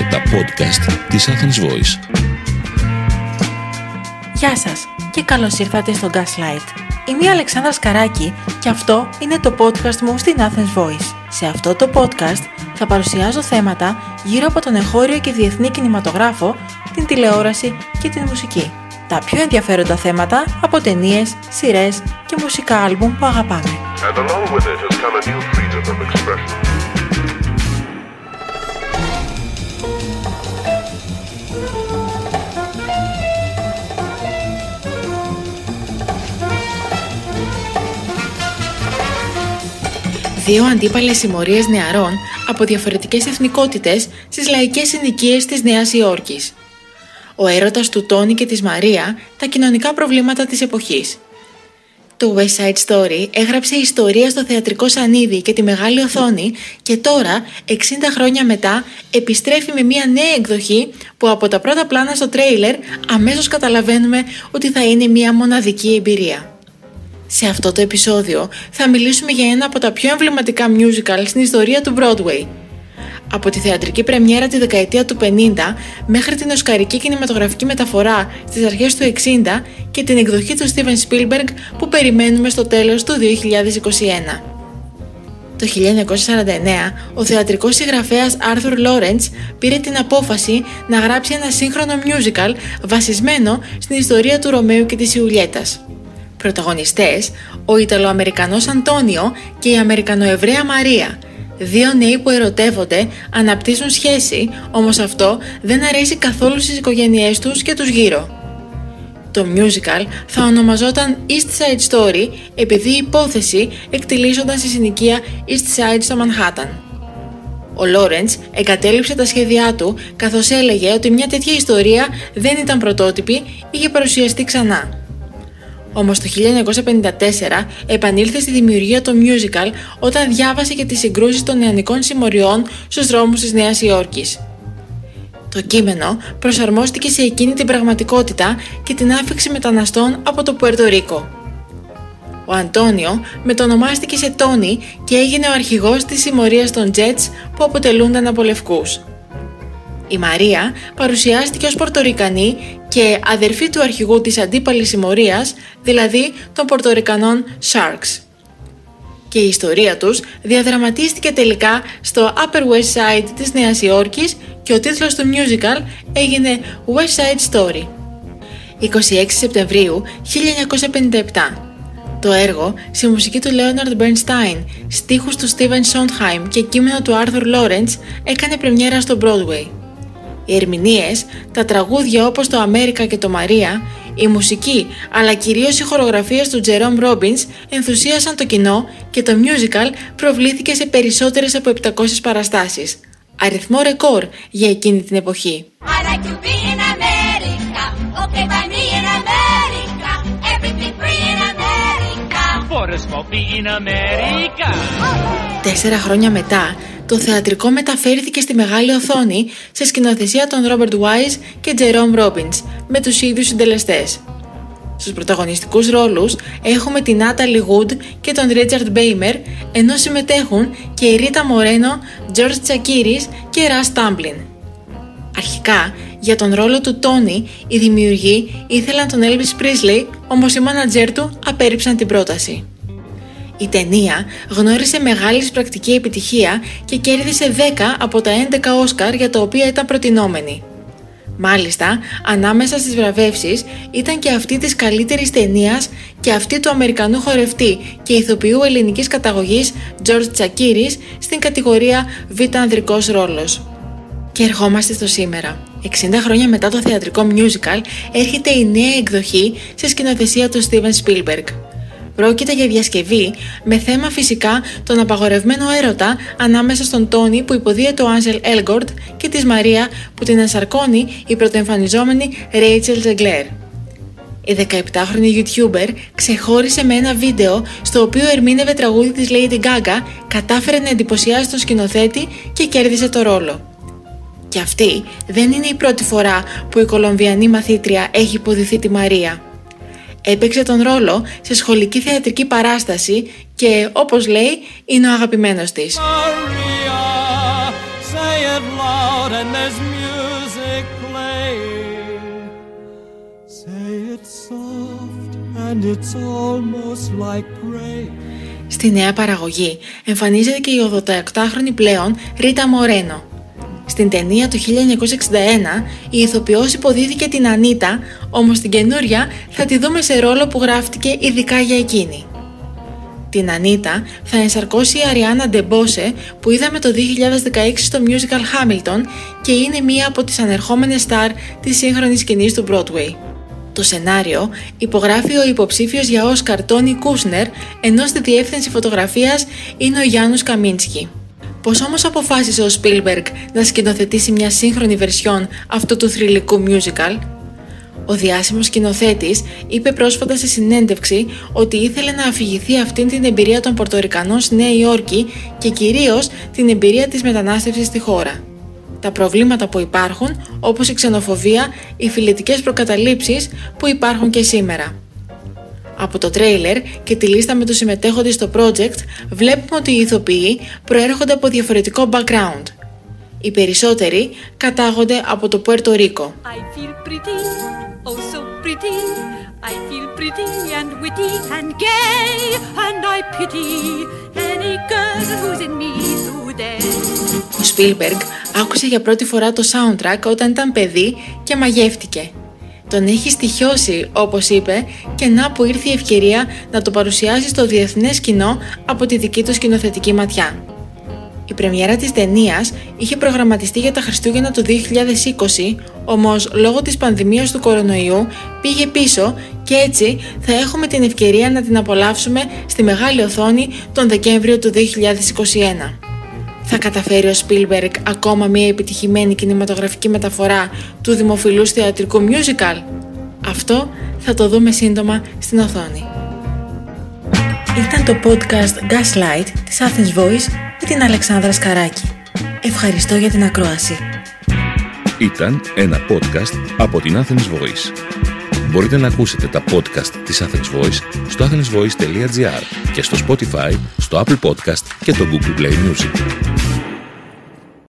Ακούσατε τα podcast της Athens Voice. Γεια σας και καλώς ήρθατε στο Gaslight. Είμαι η Αλεξάνδρα Σκαράκη και αυτό είναι το podcast μου στην Athens Voice. Σε αυτό το podcast θα παρουσιάζω θέματα γύρω από τον εγχώριο και διεθνή κινηματογράφο, την τηλεόραση και την μουσική. Τα πιο ενδιαφέροντα θέματα από ταινίες, σειρές και μουσικά άλμπουμ που αγαπάμε. And along with it has come a new freedom of expression. Δύο αντίπαλες συμμορίες νεαρών από διαφορετικές εθνικότητες στις λαϊκές συνοικίες της Νέας Υόρκης. Ο έρωτας του Τόνι και της Μαρία, τα κοινωνικά προβλήματα της εποχής. Το West Side Story έγραψε ιστορία στο θεατρικό σανίδι και τη μεγάλη οθόνη και τώρα, 60 χρόνια μετά, επιστρέφει με μια νέα εκδοχή που από τα πρώτα πλάνα στο τρέιλερ αμέσως καταλαβαίνουμε ότι θα είναι μια μοναδική εμπειρία. Σε αυτό το επεισόδιο θα μιλήσουμε για ένα από τα πιο εμβληματικά musical στην ιστορία του Broadway. Από τη θεατρική πρεμιέρα τη δεκαετία του 50 μέχρι την οσκαρική κινηματογραφική μεταφορά στις αρχές του 60 και την εκδοχή του Steven Spielberg που περιμένουμε στο τέλος του 2021. Το 1949, ο θεατρικός συγγραφέας Arthur Lawrence πήρε την απόφαση να γράψει ένα σύγχρονο musical βασισμένο στην ιστορία του Ρωμαίου και της Ιουλιέτας. Πρωταγωνιστές, ο Ιταλοαμερικανός Αντώνιο και η Αμερικανοεβραία Μαρία. Δύο νέοι που ερωτεύονται, αναπτύσσουν σχέση, όμως αυτό δεν αρέσει καθόλου στις οικογένειές τους και τους γύρω. Το musical θα ονομαζόταν East Side Story επειδή η υπόθεση εκτιλήσονταν στη συνοικία East Side στο Μανχάταν. Ο Λόρεντς εγκατέλειψε τα σχέδιά του καθώς έλεγε ότι μια τέτοια ιστορία δεν ήταν πρωτότυπη, είχε παρουσιαστεί ξανά. Όμως το 1954 επανήλθε στη δημιουργία το musical όταν διάβασε και τις συγκρούσεις των νεανικών συμμοριών στους δρόμους της Νέας Υόρκης. Το κείμενο προσαρμόστηκε σε εκείνη την πραγματικότητα και την άφιξη μεταναστών από το Πουέρτο Ρίκο. Ο Αντώνιο μετονομάστηκε σε Τόνι και έγινε ο αρχηγός της συμμορίας των Jets που αποτελούνταν από λευκούς. Η Μαρία παρουσιάστηκε ως Πορτορικανή και αδερφή του αρχηγού της αντίπαλης συμμορίας, δηλαδή των Πορτορικανών Sharks. Και η ιστορία τους διαδραματίστηκε τελικά στο Upper West Side της Νέας Υόρκης και ο τίτλος του musical έγινε West Side Story. 26 Σεπτεμβρίου 1957. Το έργο, σε μουσική του Leonard Bernstein, στίχους του Stephen Sondheim και κείμενο του Arthur Lawrence, έκανε πρεμιέρα στο Broadway. Οι ερμηνείες, τα τραγούδια όπως το Αμέρικα και το Μαρία, η μουσική αλλά κυρίως οι χορογραφίες του Jerome Robbins ενθουσίασαν το κοινό και το musical προβλήθηκε σε περισσότερες από 700 παραστάσεις. Αριθμό ρεκόρ για εκείνη την εποχή. Τέσσερα χρόνια μετά, το θεατρικό μεταφέρθηκε στη μεγάλη οθόνη σε σκηνοθεσία των Robert Wise και Jerome Robbins με τους ίδιους συντελεστές. Στους πρωταγωνιστικούς ρόλους έχουμε την Natalie Wood και τον Richard Beymer, ενώ συμμετέχουν και η Ρίτα Μορένο, George Chakiris και Russ Tamblyn. Αρχικά, για τον ρόλο του Τόνι, οι δημιουργοί ήθελαν τον Elvis Presley, όμως οι μάνατζέρ του απέρριψαν την πρόταση. Η ταινία γνώρισε μεγάλη πρακτική επιτυχία και κέρδισε 10 από τα 11 Όσκαρ για τα οποία ήταν προτινόμενη. Μάλιστα, ανάμεσα στις βραβεύσεις ήταν και αυτή της καλύτερης ταινίας και αυτή του Αμερικανού χορευτή και ηθοποιού ελληνικής καταγωγής George Chakiris στην κατηγορία Β' ανδρικός ρόλος. Και ερχόμαστε στο σήμερα. 60 χρόνια μετά το θεατρικό musical έρχεται η νέα εκδοχή σε σκηνοθεσία του Steven Spielberg. Πρόκειται για διασκευή με θέμα φυσικά τον απαγορευμένο έρωτα ανάμεσα στον Τόνι που υποδίεται ο Ansel Elgort και της Μαρία που την ενσαρκώνει η πρωτοεμφανιζόμενη Rachel Zegler. Η 17χρονη YouTuber ξεχώρισε με ένα βίντεο στο οποίο ερμήνευε τραγούδι της Lady Gaga, κατάφερε να εντυπωσιάσει τον σκηνοθέτη και κέρδισε το ρόλο. Και αυτή δεν είναι η πρώτη φορά που η Κολομβιανή μαθήτρια έχει υποδηθεί τη Μαρία. Έπαιξε τον ρόλο σε σχολική θεατρική παράσταση και, όπως λέει, είναι ο αγαπημένος της. Maria, say it loud and there's and it's almost like prey. Στη νέα παραγωγή εμφανίζεται και η 88χρονη πλέον Ρίτα Μορένο. Στην ταινία του 1961 η ηθοποιός υποδίθηκε την Ανίτα, όμως την καινούρια θα τη δούμε σε ρόλο που γράφτηκε ειδικά για εκείνη. Την Ανίτα θα ενσαρκώσει η Αριάννα Ντεμπόσε που είδαμε το 2016 στο musical Hamilton και είναι μία από τις ανερχόμενες στάρ της σύγχρονης σκηνής του Broadway. Το σενάριο υπογράφει ο υποψήφιος για Όσκαρ Τόνι Κούσνερ, ενώ στη διεύθυνση φωτογραφίας είναι ο Γιάννους Καμίνσκι. Πώς όμως αποφάσισε ο Σπίλμπεργκ να σκηνοθετήσει μια σύγχρονη βερσιόν αυτού του θρυλικού musical? Ο διάσημος σκηνοθέτης είπε πρόσφατα σε συνέντευξη ότι ήθελε να αφηγηθεί αυτήν την εμπειρία των Πορτορικανών στη Νέα Υόρκη και κυρίως την εμπειρία της μετανάστευσης στη χώρα. Τα προβλήματα που υπάρχουν, όπως η ξενοφοβία, οι φιλετικές προκαταλήψεις που υπάρχουν και σήμερα. Από το τρέιλερ και τη λίστα με τους συμμετέχοντες στο project βλέπουμε ότι οι ηθοποιοί προέρχονται από διαφορετικό background. Οι περισσότεροι κατάγονται από το Πουέρτο Ρίκο. Ο Σπίλμπεργκ άκουσε για πρώτη φορά το soundtrack όταν ήταν παιδί και μαγεύτηκε. Τον έχει στοιχιώσει, όπως είπε, και να που ήρθε η ευκαιρία να το παρουσιάσει στο διεθνές κοινό από τη δική του σκηνοθετική ματιά. Η πρεμιέρα της ταινίας είχε προγραμματιστεί για τα Χριστούγεννα του 2020, όμως λόγω της πανδημίας του κορονοϊού πήγε πίσω και έτσι θα έχουμε την ευκαιρία να την απολαύσουμε στη μεγάλη οθόνη τον Δεκέμβριο του 2021. Θα καταφέρει ο Σπίλμπεργκ ακόμα μια επιτυχημένη κινηματογραφική μεταφορά του δημοφιλούς θεατρικού musical? Αυτό θα το δούμε σύντομα στην οθόνη. Ήταν το podcast Gaslight της Athens Voice με την Αλεξάνδρα Σκαράκη. Ευχαριστώ για την ακρόαση. Ήταν ένα podcast από την Athens Voice. Μπορείτε να ακούσετε τα podcast της Athens Voice στο athensvoice.gr και στο Spotify, στο Apple Podcast και το Google Play Music.